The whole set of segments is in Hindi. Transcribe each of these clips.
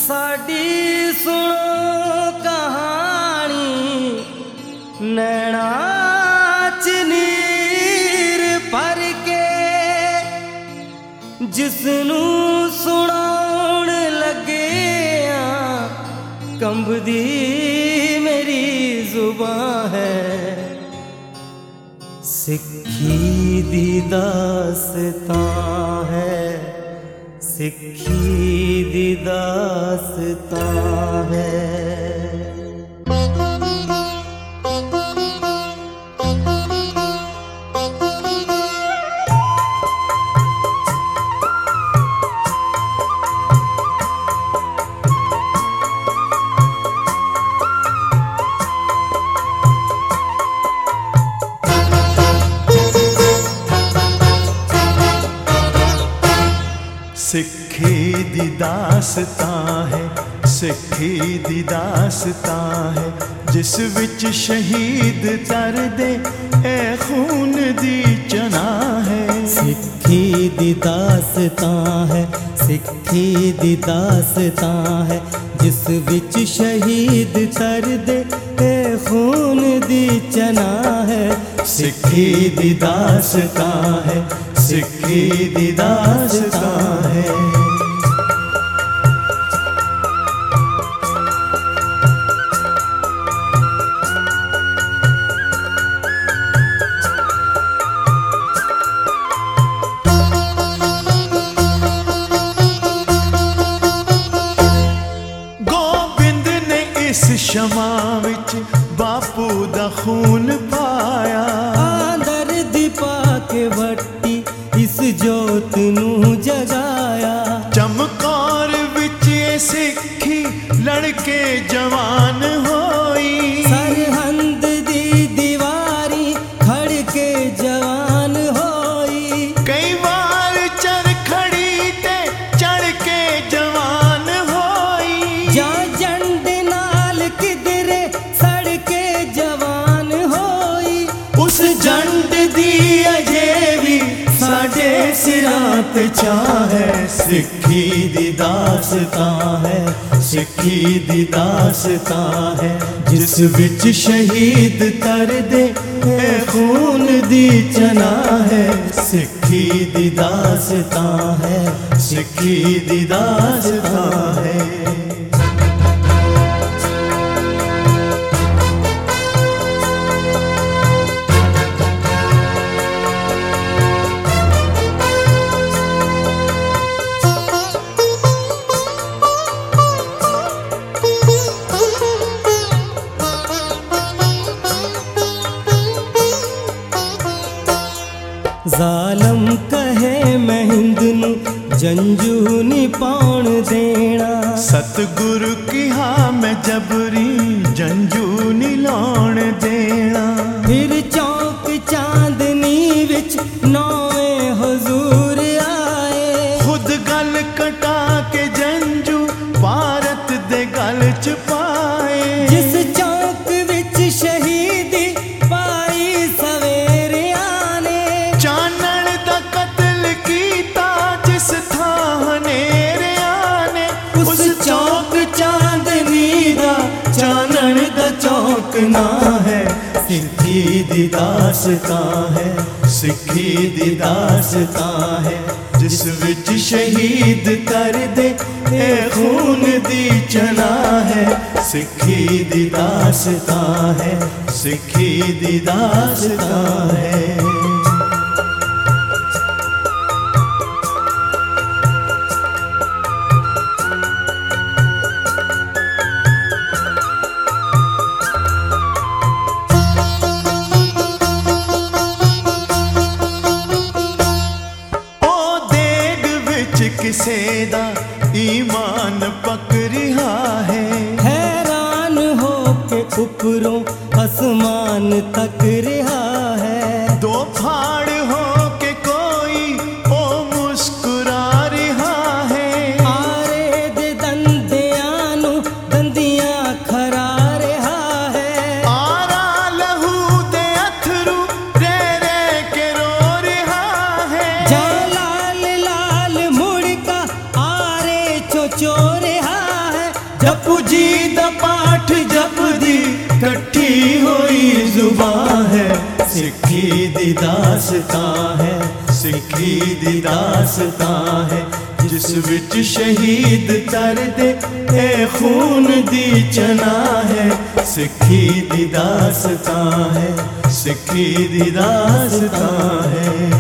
साडी सुनो कहानी नैना च नीर भर के, जिसनू सुनाउण लगे कंबदी मेरी जुबान है। सिक्खी दी दास्तां है, सिक्खी दी दास्तां है। सिक्खी दी दास्तां है, सिक्खी दी दास्तां है, जिस विच शहीद तरदे ए खून दी चना है। सिक्खी दी दास्तां है, सिक्खी दी दास्तां है, जिस विच शहीद तरदे ए खून दी चना है। सिक्खी दी दास्तां है, सिक्खी दी दास्तां है। गोबिंद ने इस शमा विच बापू दा खून पाया, दर्द पाके वट्टी इस जोत नू जगाया। चमकौर विच सिक्खी लड़के जवान होई, सरहंद दी दीवारी खड़ के जवान होई। कई बार चरखड़ी ते चढ़ के जवान होई, जा जंड नाल किधरे सड़ के जवान होई। उस जंड दी अजे भी साडे सिरां ते चाहे। सिक्खी दी दास्तां है, सिक्खी दी दास्तां है, जिस विच शहीद तरदे ए खून दी चना है। सिक्खी दी दास्तां है, सिक्खी दी दास्तां है। जालम कहे मैं हिंद नू जंजू नी पाउण देना। सतगुरु किहा मैं जबरी जंजू नी लाउण देना। फिर चौक चांदनी विच नौवें हुजूर आए, खुद गल कटा के जंजू भारत दे गल च पाए। जिस चौक विच शहीदी पाई सवेरे आने। चानण दा कत्ल कीता जिस थां हनेरे आने। उस चौक चांदनी दा चानण दा चौक ना है। सिक्खी दी दास्तां है, सिक्खी दी दास्तां है, जिस विच शहीद तरदे ए खून दी चना है। सिक्खी दी दास्तां है, सिक्खी दी दास्तां है। किसे दा ईमान पक रिहा है। हैरान हो के ऊपरों आसमान तक रहा है। दो फाड़ हो के कोई ओ मुस्कुरा रिहा है। आरे दे दंदियां नू दंदियां खरा रहा है। आरा लहू दे अथरू रे रे के रो रिहा है। जा लाल लाल मुड़ का आरे चो चो रहा है। जपू जी दा पाठ जपदी कट्ठी होई जुबान है। सिक्खी दी दास्तां है, सिक्खी दी दास्तां है, जिस विच शहीद कर दे ए खून दी चना है। सिक्खी दी दास्तां है, सिक्खी दी दास्तां है।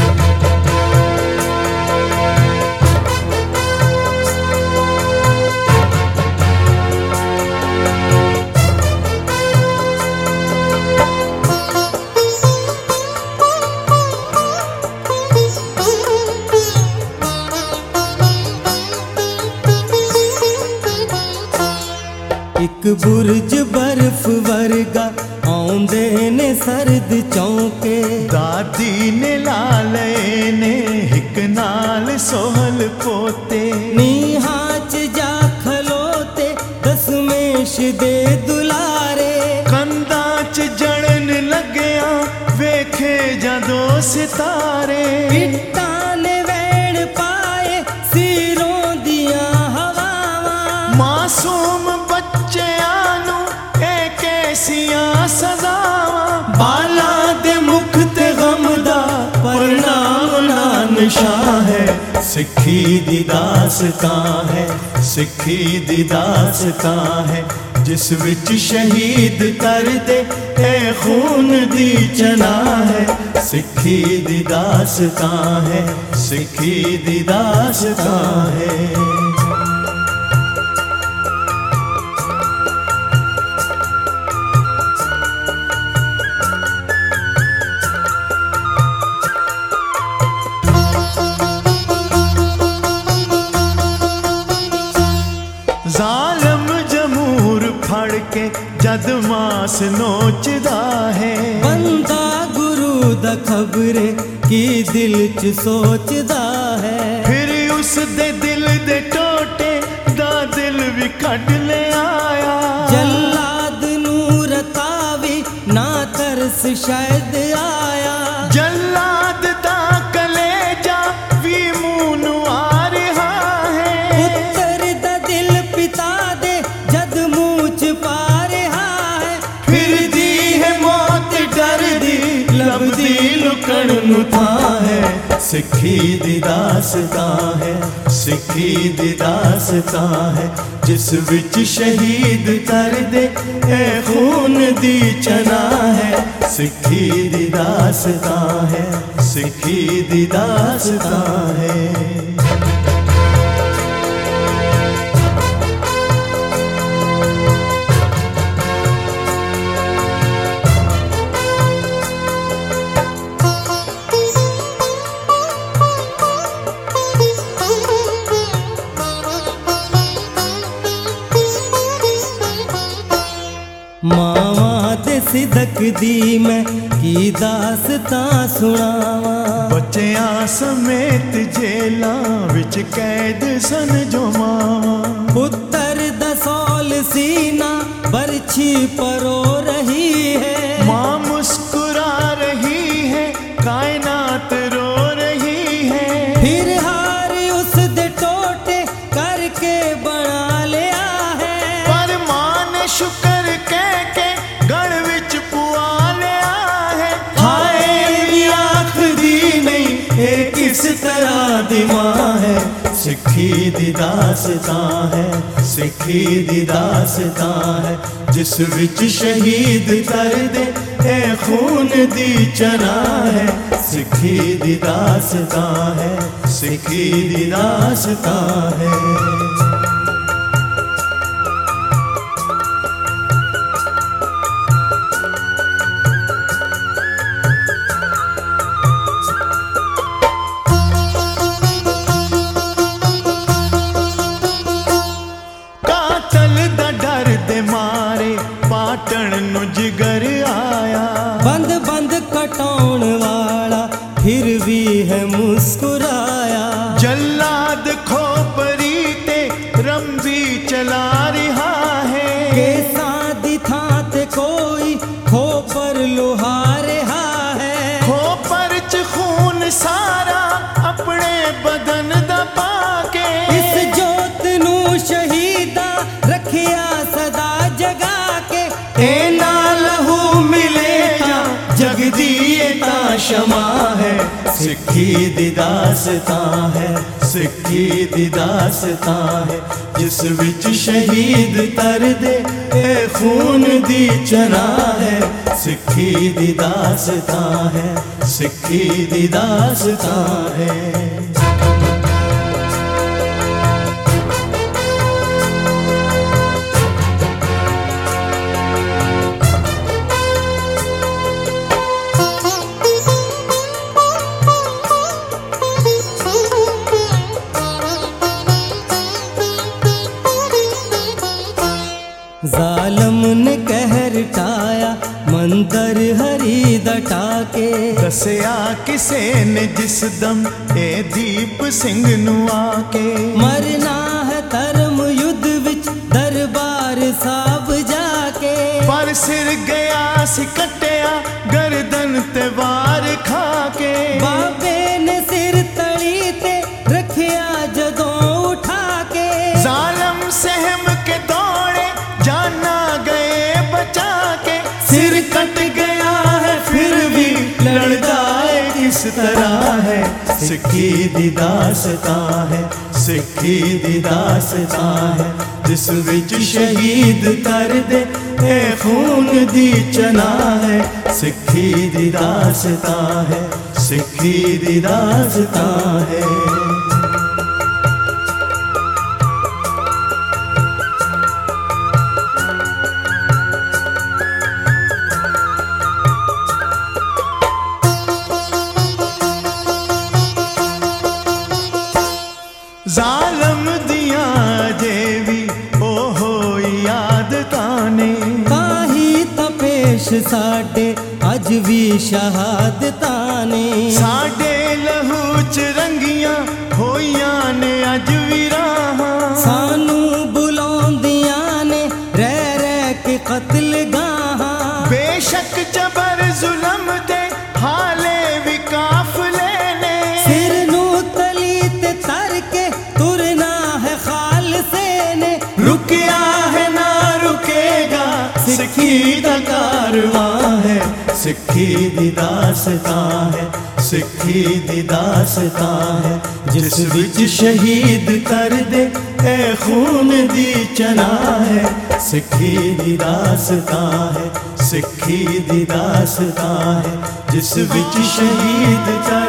एक बुर्ज बर्फ वर्गा आउंदे ने सर्द चौके। दादी ने लाले ने हिक नाल सोहल पोते। नीहाच जा खलोते दसमेश दे दुलारे। कंधा च जड़न लग्या वेखे जदों सितारे। पिट्टां ने वैण पाए सिरों दियां हवावां। मासूम सजावां। बाला दे मुख ते गम दा परिणाम ना निशां है। सिक्खी दी दास्तां है, सिक्खी दी दास्तां है, जिस विच शहीद कर दे ए खून दी चना है। सिक्खी दी दास्तां है, सिक्खी दी दास्तां है। जालम जमूर फड़ के जद मास नोचदा है। बंदा गुरु दा खबरे की दिल च सोचदा है। फिर उस दे दिल दे टोटे दा दिल भी कढ ले आया। जल्लाद नूर तावी ना तरस शायद आया। जल्लाद दा कलेजा भी मुंह नू आ रहा है। पुत्तर दा दिल पिता दे जद मुंह च पा रहा है। फिर दी है मौत डर दी लभदी लुकण नू थां है। सिक्खी दी दास्तां है, सिक्खी दी दास्तां है, जिस विच शहीद कर दे ए खून दी चना है। सिक्खी दी दास्तां है, सिक्खी दी दास्तां है। मावा दे सिदक दी मैं की दास्तां सुनावां। बच्चियां समेत जेलां विच कैद सन जो मावां। पुत्तर दा सौल सीना बरछी परो रही है। माँ मुस्कुरा रही है, कायनात रो रही है। फिर हार उस दे टोटे करके बना लिया है। पर माँ ने शुक्र कह के गढ़ विच पुआ लिया है। हाय आखदी नहीं ए किस तरह दी मां है। सिक्खी दी दास्तां है, सिक्खी दी दास्तां है, जिस विच शहीद कर दे ए खून दी चना है। सिक्खी दी दास्तां है, सिक्खी दी दास्तां है। जिगर आया। बंद बंद कटौन वाला फिर भी है मुस्कुराया। जल्लाद खोपरी ते रंबी चला रहा है। कैसा दिखा ते कोई खोपर लुहा रहा है। खोपर च खून सारा अपने बदन दा पाके। इस जोत नू शहीदा रखिया सदा जगा के, एना लहू मिले ता जगदीए ता क्षमा है। सिक्खी दी दास्तां है, सिक्खी दी दास्तां है, जिस विच शहीद कर दे ए खून दी चना है। सिक्खी दी दास्तां है, सिक्खी दी दास्तां है। जालम ने कहर टाया मंतर हरी दटा के, दसिया किसे ने जिस दम ए दीप सिंह नू आके। मरना है धर्म युद्ध विच दरबार साहब जाके, पर सिर गया सी कटिया गर्दन ते वार खाके। बाबे ने सिर तली ते रखिया जदों उठा के, जालम सहम के दौड़े जाना गए बचा के। सिर कट गया है फिर भी लड़दा है किस तरह है। सिक्खी दी दास्तां है, सिक्खी दी दास्तां है, जिस विच शहीद कर दे ए खून दी चना है। सिक्खी दी दास्तां है, सिक्खी दी दास्तां है। जालम दिया जेवी ओहो याद ताने, ताही तपेश साडे अज भी शहादतां ने। साडे लहू च रंगियां होइयां ने अज भी राहां। सानू बुलाउंदियां ने रह रह के कत्ल गाहां। बेशक जबर जुलम दे हाले भी काफले ने, सिर नू तली ते तर के तुरना है खालसे ने। रुकिया है ना रुकेगा सिक्खी दा कारवां है। सिक्खी दी दास्तां है, सिक्खी दी दास्तां है, जिस विच शहीद कर दे ए खून दी चना है। सिक्खी दी दास्तां है, सिक्खी दी दास्तां है, जिस विच शहीद कर